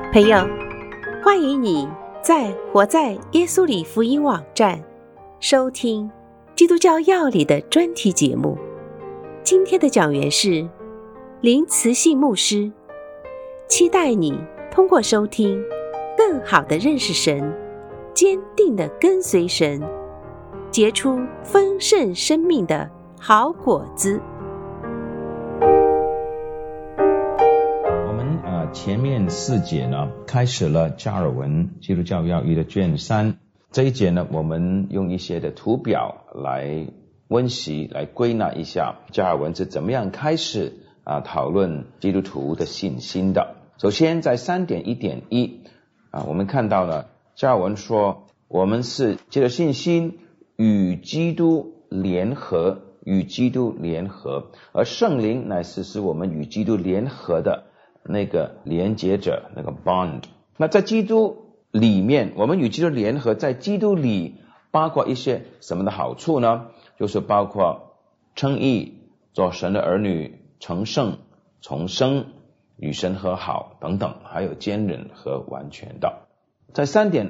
朋友，欢迎你在活在耶稣里福音网站收听基督教要理的专题节目。今天的讲员是林慈信牧师，期待你通过收听更好地认识神，坚定地跟随神，结出丰盛生命的好果子。 前面4节呢，开始了加尔文基督教要义的卷3。这一节呢，我们用一些的图表来温习，来归纳一下加尔文是怎么样开始讨论基督徒的信心的。首先在 3.1.1 我们看到了加尔文说，我们是借着信心与基督联合，而圣灵乃是使我们与基督联合的那个连接者，那个 bond。 那在基督里面，我们与基督联合，在基督里包括一些什么的好处呢？就是包括称义、做神的儿女、成圣、重生、与神和好等等，还有坚忍和完全的。在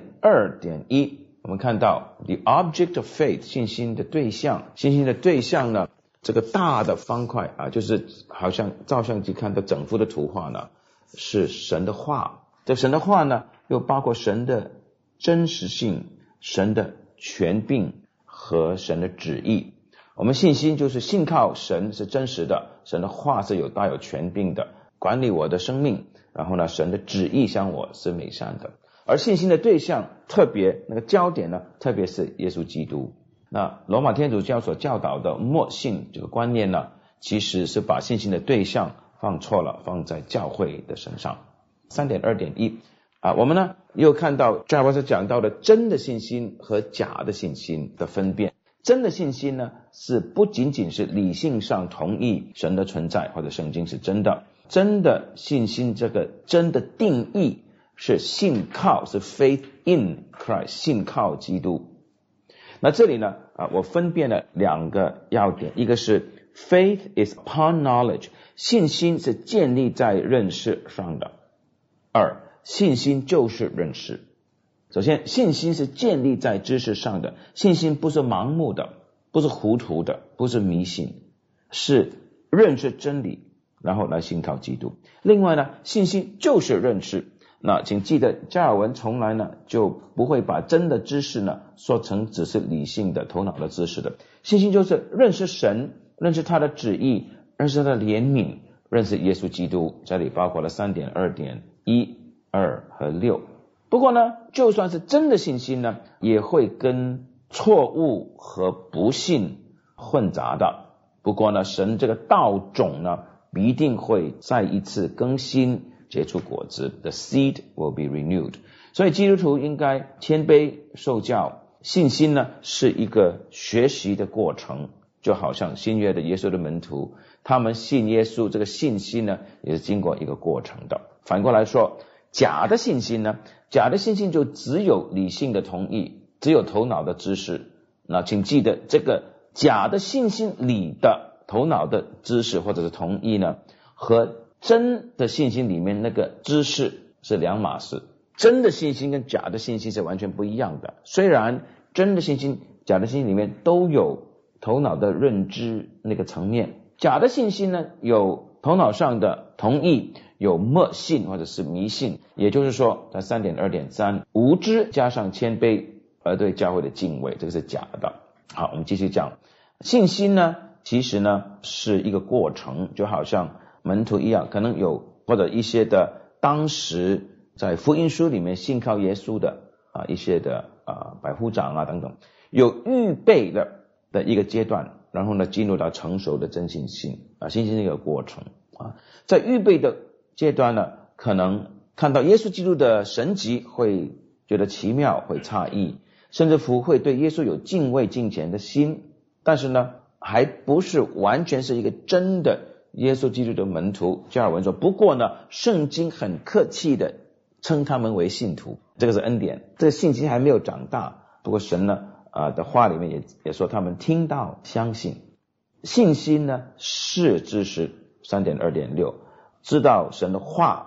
3.2.1 我们看到 the object of faith， 信心的对象呢，这个大的方块就是好像照相机看到整幅的图画呢，是神的话。这神的话呢，又包括神的真实性、神的权柄和神的旨意。我们信心就是信靠神是真实的，神的话是大有权柄的，管理我的生命，然后呢，神的旨意向我是美善的。而信心的对象，特别那个焦点呢，特别是耶稣基督。那罗马天主教所教导的默信这个观念呢，其实是把信心的对象放错了，放在教会的身上。 3.2.1 我们呢又看到加尔文所讲到的真的信心和假的信心的分辨。真的信心呢，是不仅仅是理性上同意神的存在或者圣经是真的。真的信心这个真的定义是信靠，是 faith in Christ， 信靠基督。那这里呢我分辨了2个要点，一个是 faith is upon knowledge， 信心是建立在认识上的。2，信心就是认识。首先，信心是建立在知识上的，信心不是盲目的，不是糊涂的，不是迷信，是认识真理，然后来信靠基督。另外呢，信心就是认识。那请记得，加尔文从来呢就不会把真的知识呢说成只是理性的头脑的知识的。信心就是认识神，认识他的旨意，认识他的怜悯，认识耶稣基督。这里包括了 3.2.1、2和6。不过呢，就算是真的信心呢，也会跟错误和不信混杂的。不过呢，神这个道种呢，必定会再一次更新，结出果子。 The seed will be renewed。 所以基督徒应该谦卑受教。信心呢是一个学习的过程，就好像新约的耶稣的门徒，他们信耶稣，这个信心呢也是经过一个过程的。反过来说，假的信心呢，假的信心就只有理性的同意，只有头脑的知识。那请记得，这个假的信心里的头脑的知识或者是同意呢，和真的信心里面那个知识是两码事。真的信心跟假的信心是完全不一样的。虽然真的信心、假的信心里面都有头脑的认知那个层面，假的信心呢有头脑上的同意，有默信或者是迷信。也就是说，在 3.2.3 无知加上谦卑而对教会的敬畏，这个是假的。好，我们继续讲。信心呢其实呢是一个过程，就好像门徒一样，可能有或者一些的当时在福音书里面信靠耶稣的一些的百夫长等等，有预备的一个阶段，然后呢进入到成熟的真信心信心是一个过程在预备的阶段呢，可能看到耶稣基督的神迹会觉得奇妙，会诧异，甚至乎会对耶稣有敬畏敬虔的心，但是呢还不是完全是一个真的耶稣基督的门徒。加尔文说，不过呢圣经很客气的称他们为信徒，这个是恩典，这个信心还没有长大。不过神呢的话里面也说他们听到相信。信心呢是知识 3.2.6， 知道神的话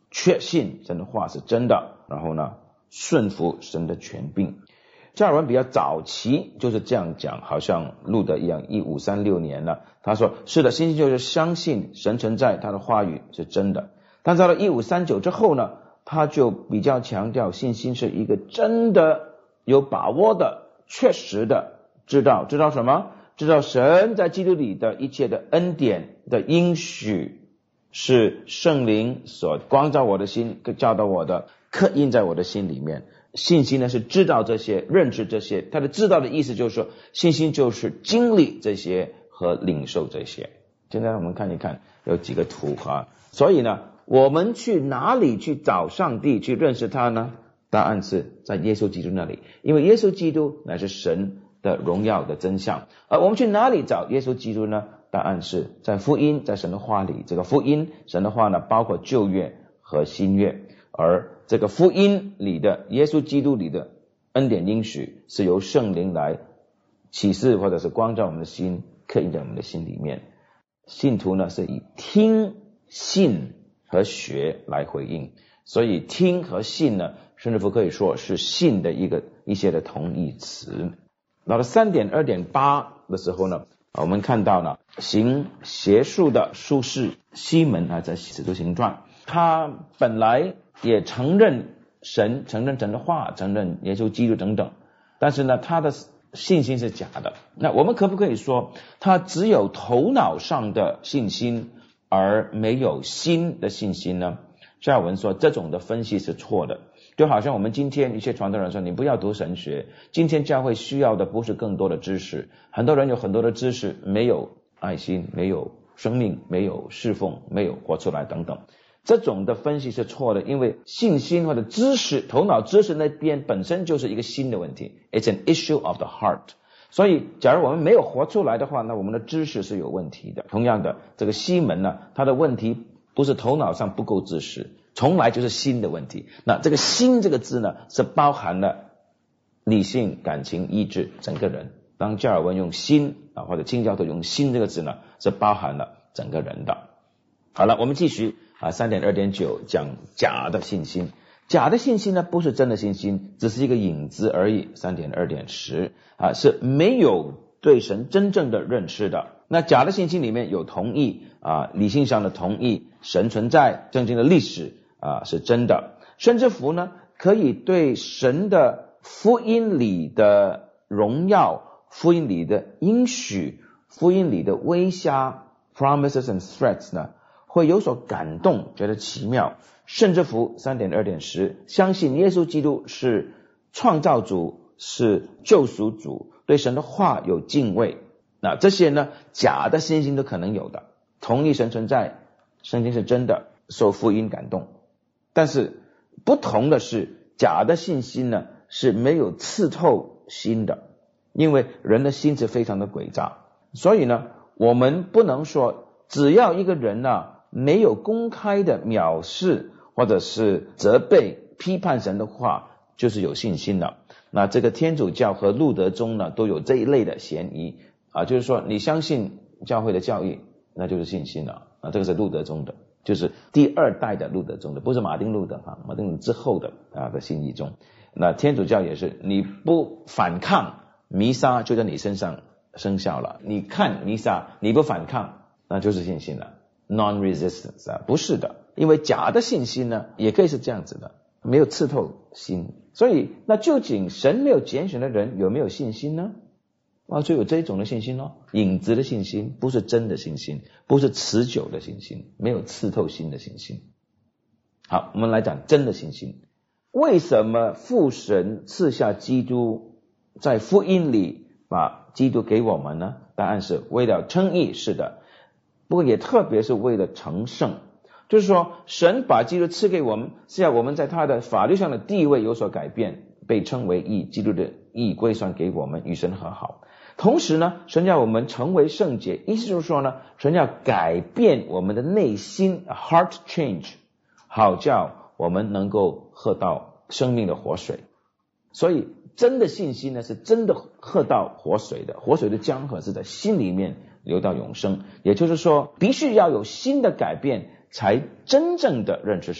确信神的话是真的，然后呢顺服神的权柄。加尔文比较早期就是这样讲，好像路德一样，1536年了，他说是的，信心就是相信神存在，他的话语是真的。但到了1539之后呢，他就比较强调信心是一个真的有把握的确实的知道什么？知道神在基督里的一切的恩典的应许是圣灵所光照我的心，教导我的，刻印在我的心里面。信心呢是知道这些，认识这些，他的知道的意思就是说信心就是经历这些和领受这些。现在我们看一看有几个图所以呢我们去哪里去找上帝去认识他呢？答案是在耶稣基督那里，因为耶稣基督乃是神的荣耀的真相。而我们去哪里找耶稣基督呢？答案是在福音，在神的话里。这个福音神的话呢包括旧约和新约，而这个福音里的耶稣基督里的恩典应许是由圣灵来启示或者是光照我们的心，刻印在我们的心里面。信徒呢是以听信和学来回应，所以听和信呢甚至乎可以说是信的一些的同义词。到了 3.2.8 的时候呢，我们看到呢行邪术的术士西门在使徒行传，他本来也承认神，承认神的话，承认耶稣基督等等，但是呢他的信心是假的。那我们可不可以说他只有头脑上的信心而没有心的信心呢？加尔文说这种的分析是错的。就好像我们今天一些传道人说你不要读神学，今天教会需要的不是更多的知识，很多人有很多的知识，没有爱心，没有生命，没有侍奉，没有活出来等等。这种的分析是错的，因为信心或者知识，头脑知识那边本身就是一个心的问题， It's an issue of the heart。 所以假如我们没有活出来的话，那我们的知识是有问题的。同样的，这个西门呢，他的问题不是头脑上不够知识，从来就是心的问题。那这个心这个字呢，是包含了理性、感情、意志整个人。当加尔文用心或者清教徒用心这个字呢，是包含了整个人的。好了，我们继续3.2.9 讲假的信心。假的信心呢不是真的信心，只是一个影子而已。 3.2.10 是没有对神真正的认识的。那假的信心里面有同意理性上的同意神存在，圣经的历史是真的，甚至乎呢可以对神的福音里的荣耀，福音里的应许，福音里的威吓 promises and threats 呢会有所感动，觉得奇妙。甚至乎 3.2.10 相信耶稣基督是创造主，是救赎主，对神的话有敬畏。那这些呢假的信心都可能有的，同意神存在，圣经是真的，受福音感动。但是不同的是，假的信心呢是没有刺透心的，因为人的心是非常的诡诈。所以呢我们不能说只要一个人没有公开的藐视或者是责备批判神的话就是有信心了。那这个天主教和路德宗呢都有这一类的嫌疑就是说你相信教会的教义那就是信心了这个是路德宗的，就是第二代的路德宗的，不是马丁路德马丁路德之后的的信义宗。那天主教也是，你不反抗弥撒就在你身上生效了，你看弥撒你不反抗那就是信心了， non-resistance 不是的。因为假的信心呢也可以是这样子的，没有刺透心。所以那究竟神没有拣选的人有没有信心呢？就有这种的信心影子的信心，不是真的信心，不是持久的信心，没有刺透心的信心。好，我们来讲真的信心。为什么父神赐下基督，在福音里把基督给我们呢？答案是为了称义，是的，不过也特别是为了成圣。就是说神把基督赐给我们，是要我们在他的法律上的地位有所改变，被称为义，基督的义归算给我们，与神和好。同时呢神要我们成为圣洁，意思就是说呢神要改变我们的内心 heart change， 好叫我们能够喝到生命的活水。所以真的信心呢是真的喝到活水的，活水的江河是在心里面流到永生。也就是说必须要有新的改变，才真正的认识神，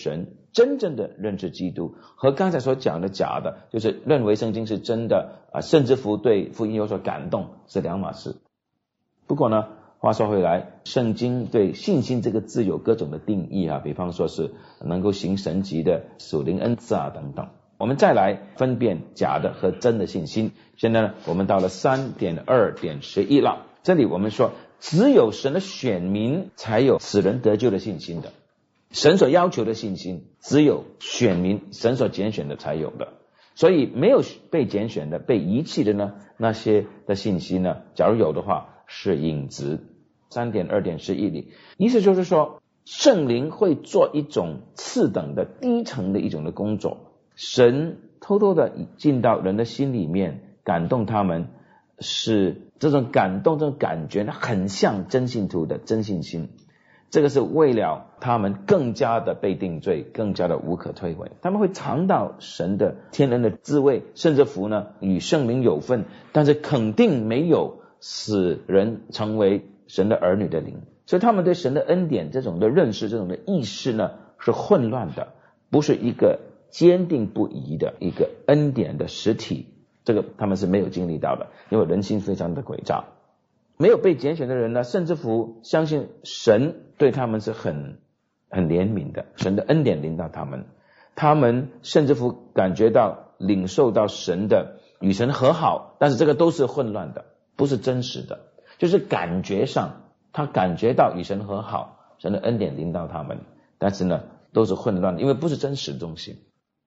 真正的认识基督，和刚才所讲的假的，就是认为圣经是真的甚至乎对福音有所感动，是两码事。不过呢，话说回来，圣经对信心这个字有各种的定义比方说是能够行神迹的属灵恩赐等等。我们再来分辨假的和真的信心。现在呢，我们到了 3.2.11 了。这里我们说，只有神的选民才有使人得救的信心的。神所要求的信心，只有选民神所拣选的才有的。所以没有被拣选的、被遗弃的呢，那些的信息呢，假如有的话，是影子。3.2.11 里，意思就是说，圣灵会做一种次等的低层的一种的工作，神偷偷的进到人的心里面，感动他们，是这种感动，这种感觉呢，很像真信徒的真信心。这个是为了他们更加的被定罪，更加的无可退回。他们会尝到神的天然的滋味，甚至乎呢与圣灵有份，但是肯定没有使人成为神的儿女的灵。所以他们对神的恩典这种的认识，这种的意识呢，是混乱的，不是一个坚定不移的一个恩典的实体。这个他们是没有经历到的，因为人心非常的诡诈。没有被拣选的人呢，甚至乎相信神对他们是很怜悯的，神的恩典临到他们，他们甚至乎感觉到领受到神的与神和好，但是这个都是混乱的，不是真实的，就是感觉上他感觉到与神和好，神的恩典临到他们，但是呢都是混乱的，因为不是真实的东西。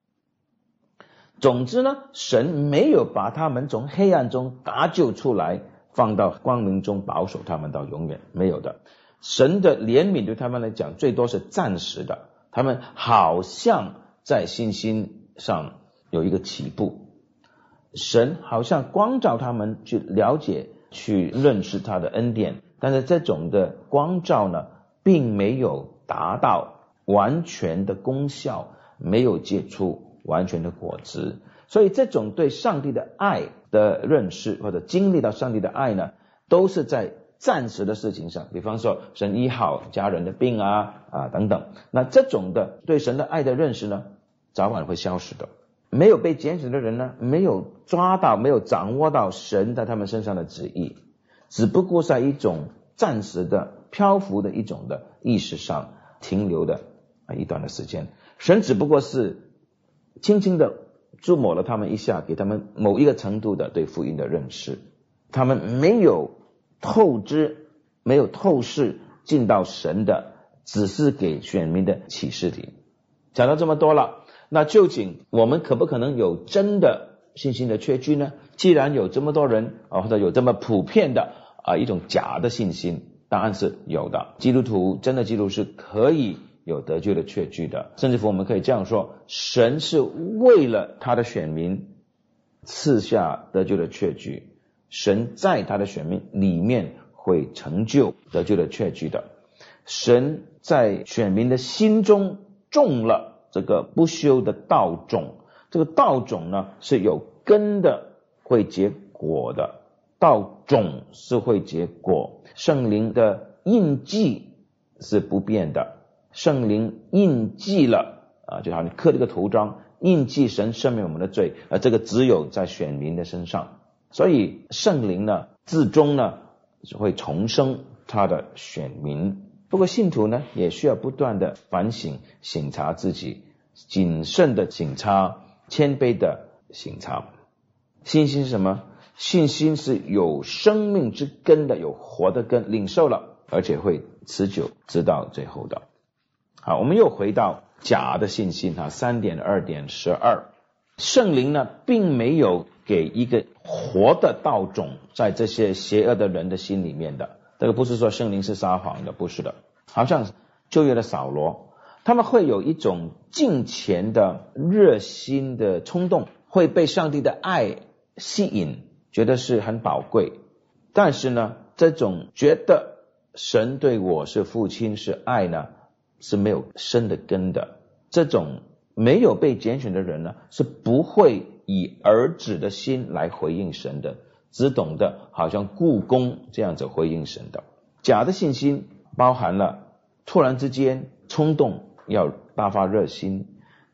总之呢，神没有把他们从黑暗中搭救出来，放到光明中保守他们到永远，没有的。神的怜悯对他们来讲最多是暂时的，他们好像在信心上有一个起步，神好像光照他们去了解去认识他的恩典，但是这种的光照呢并没有达到完全的功效，没有结出完全的果子。所以这种对上帝的爱的认识，或者经历到上帝的爱呢，都是在暂时的事情上，比方说神医好家人的病等等。那这种的对神的爱的认识呢，早晚会消失的。没有被拣选的人呢，没有抓到，没有掌握到神在他们身上的旨意，只不过在一种暂时的漂浮的一种的意识上停留的一段的时间。神只不过是轻轻的触摸了他们一下，给他们某一个程度的对福音的认识，他们没有透知，没有透视进到神的只是给选民的启示里。讲到这么多了，那究竟我们可不可能有真的信心的缺据呢？既然有这么多人或者有这么普遍的一种假的信心，答案是有的。基督徒，真的基督徒是可以有得救的确据的，甚至乎我们可以这样说，神是为了他的选民赐下得救的确据，神在他的选民里面会成就得救的确据的。神在选民的心中种了这个不朽的道种，这个道种呢是有根的，会结果的，道种是会结果。圣灵的印记是不变的，圣灵印记了就好像刻这个图章，印记神赦免我们的罪，这个只有在选民的身上。所以圣灵呢至终呢会重生他的选民。不过信徒呢也需要不断的反省省察自己，谨慎的省察，谦卑的省察。信心是什么？信心是有生命之根的，有活的根，领受了而且会持久直到最后的。好，我们又回到假的信心3.2.12。圣灵呢并没有给一个活的道种在这些邪恶的人的心里面的，这个不是说圣灵是撒谎的，不是的。好像旧约的扫罗，他们会有一种敬虔的热心的冲动，会被上帝的爱吸引，觉得是很宝贵。但是呢这种觉得神对我是父亲是爱呢是没有深的根的。这种没有被拣选的人呢是不会以儿子的心来回应神的，只懂得好像雇工这样子回应神的。假的信心包含了突然之间冲动要大发热心，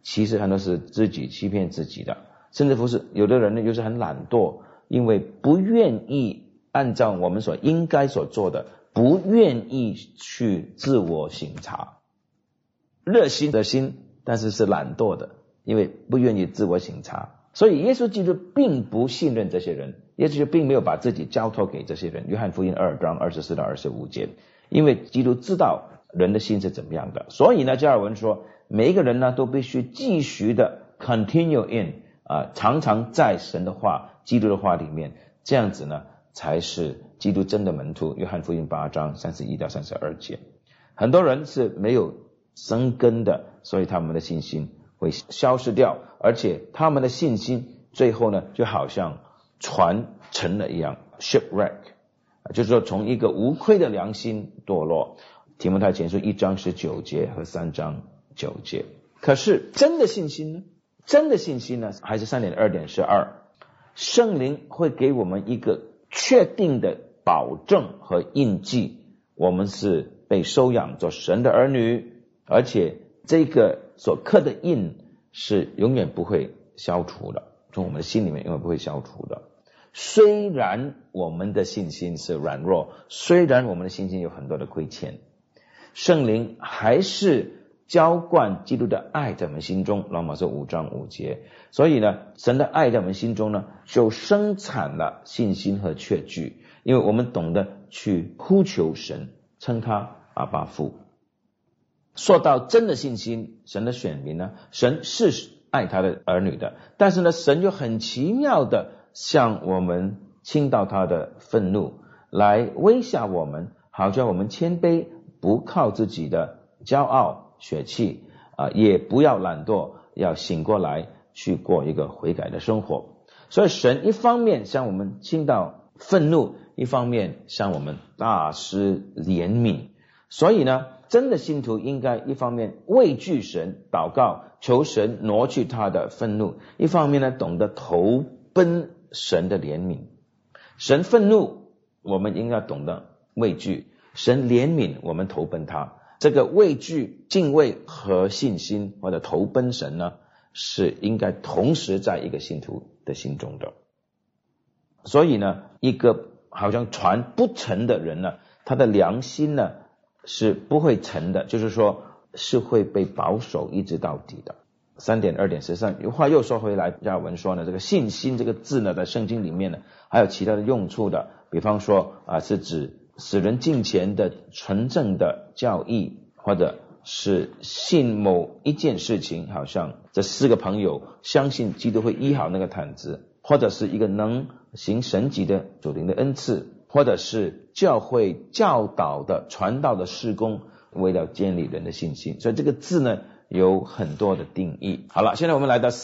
其实很多是自己欺骗自己的，甚至乎是有的人呢就是很懒惰，因为不愿意按照我们所应该所做的，不愿意去自我省察，热心的心，但是是懒惰的，因为不愿意自我省察。所以耶稣基督并不信任这些人，耶稣基督并没有把自己交托给这些人。约翰福音2章24到25节，因为基督知道人的心是怎么样的，所以呢加尔文说每一个人呢都必须继续的 continue in 常常在神的话基督的话里面，这样子呢才是基督真的门徒。约翰福音8章31到32节，很多人是没有生根的，所以他们的信心会消失掉，而且他们的信心最后呢就好像船沉了一样 shipwreck， 就是说从一个无愧的良心堕落。提摩太前书1章19节和3章9节。可是真的信心呢？真的信心呢还是 3.2.12， 圣灵会给我们一个确定的保证和印记，我们是被收养做神的儿女，而且这个所刻的印是永远不会消除的，从我们的心里面永远不会消除的。虽然我们的信心是软弱，虽然我们的信心有很多的亏欠，圣灵还是浇灌基督的爱在我们心中，罗马书5章5节。所以呢神的爱在我们心中呢就生产了信心和确据，因为我们懂得去呼求神，称他阿爸父。说到真的信心，神的选民呢，神是爱他的儿女的，但是呢神就很奇妙的向我们倾倒他的愤怒，来威吓我们，好叫我们谦卑，不靠自己的骄傲血气也不要懒惰，要醒过来去过一个悔改的生活。所以神一方面向我们倾倒愤怒，一方面向我们大施怜悯。所以呢真的信徒应该一方面畏惧神，祷告求神挪去他的愤怒，一方面呢懂得投奔神的怜悯。神愤怒我们应该懂得畏惧，神怜悯我们投奔他。这个畏惧、敬畏和信心或者投奔神呢是应该同时在一个信徒的心中的。所以呢一个好像船不沉的人呢，他的良心呢是不会沉的，就是说是会被保守一直到底的。3.2.13 话又说回来，加尔文说呢，这个信心这个字呢在圣经里面呢还有其他的用处的，比方说是指使人敬虔的纯正的教义，或者是信某一件事情，好像这4个朋友相信基督会医好那个毯子，或者是一个能行神迹的属灵的恩赐，或者是教会教导的传道的事工，为了建立人的信心。所以这个字呢有很多的定义。好了，现在我们来到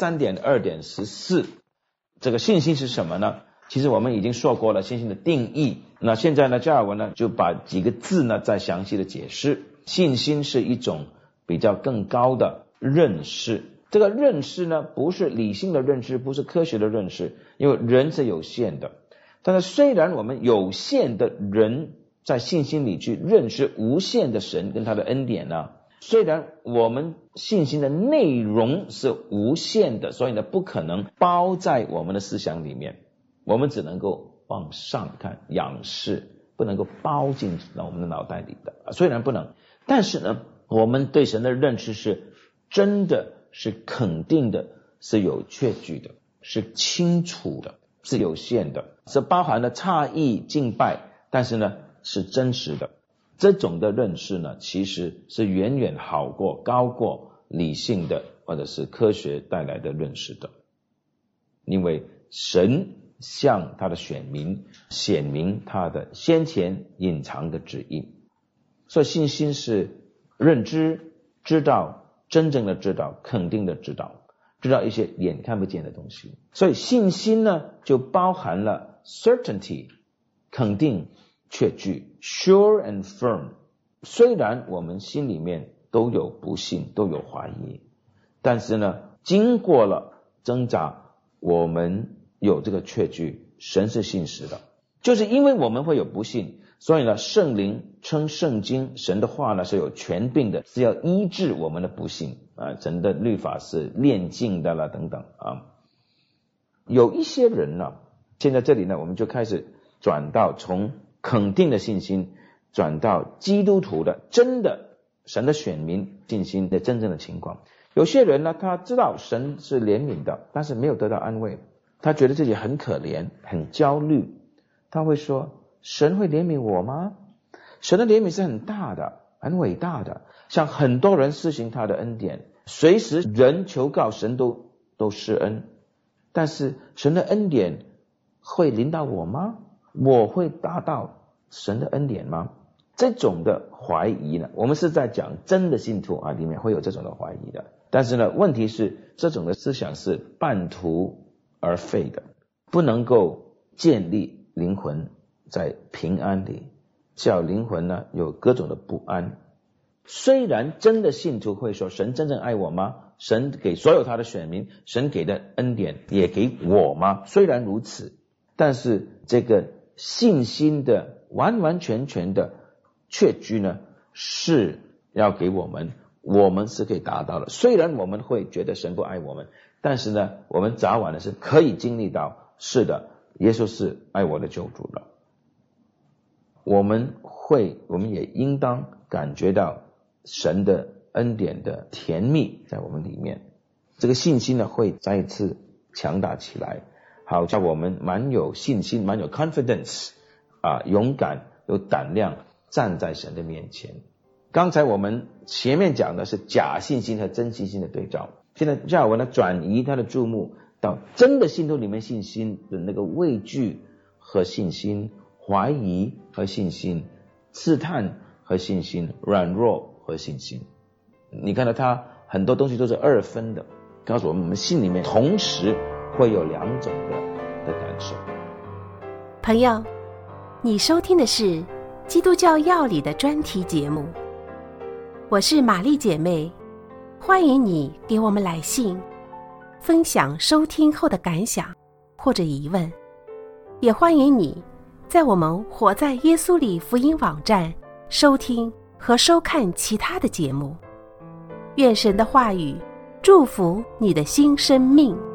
3.2.14， 这个信心是什么呢？其实我们已经说过了信心的定义，那现在呢加尔文呢就把几个字呢再详细的解释。信心是一种比较更高的认识，这个认识呢不是理性的认识，不是科学的认识，因为人是有限的。但是虽然我们有限的人在信心里去认识无限的神跟他的恩典呢，虽然我们信心的内容是无限的，所以呢不可能包在我们的思想里面，我们只能够往上看仰视，不能够包进我们的脑袋里的。虽然不能，但是呢我们对神的认识是真的，是肯定的，是有确据的，是清楚的，是有限的，是包含了诧异敬拜，但是呢是真实的。这种的认识呢其实是远远好过高过理性的或者是科学带来的认识的。因为神向他的选民显明他的先前隐藏的旨意。所以信心是认知、知道、真正的知道、肯定的知道，知道一些眼看不见的东西。所以信心呢就包含了 certainty 肯定确据 sure and firm。 虽然我们心里面都有不信，都有怀疑，但是呢经过了挣扎，我们有这个确据，神是信实的。就是因为我们会有不信， 所以呢，圣灵称圣经神的话呢是有权柄的，是要医治我们的不幸啊，神的律法是炼净的啦等等啊。有一些人呢，现在这里呢我们就开始转到从肯定的信心转到基督徒的真的神的选民信心的真正的情况。有些人呢，他知道神是怜悯的，但是没有得到安慰，他觉得自己很可怜很焦虑，他会说神会怜悯我吗？神的怜悯是很大的很伟大的，像很多人施行他的恩典，随时人求告神都施恩，但是神的恩典会临到我吗？我会达到神的恩典吗？这种的怀疑呢，我们是在讲真的信徒啊，里面会有这种的怀疑的。但是呢，问题是这种的思想是半途而废的，不能够建立灵魂在平安里，叫灵魂呢有各种的不安。虽然真的信徒会说神真正爱我吗？神给所有他的选民，神给的恩典也给我吗？虽然如此，但是这个信心的完完全全的确据呢，是要给我们，我们是可以达到的。虽然我们会觉得神不爱我们，但是呢，我们早晚的是可以经历到，是的，耶稣是爱我的救主了。我们也应当感觉到神的恩典的甜蜜在我们里面，这个信心呢会再一次强大起来，好叫我们蛮有信心，蛮有 confidence 啊，勇敢有胆量站在神的面前。刚才我们前面讲的是假信心和真信心的对照，现在叫我呢转移他的注目到真的信徒里面信心的那个畏惧和信心，怀疑和信心，试探和信心，软弱和信心。你看到他很多东西都是二分的，告诉我们心里面同时会有两种的感受。 朋友，你收听的是基督教要理的专题节目，我是玛丽姐妹，欢迎你给我们来信，分享收听后的感想或者疑问，也欢迎你在我们活在耶稣里福音网站收听和收看其他的节目。愿神的话语祝福你的新生命。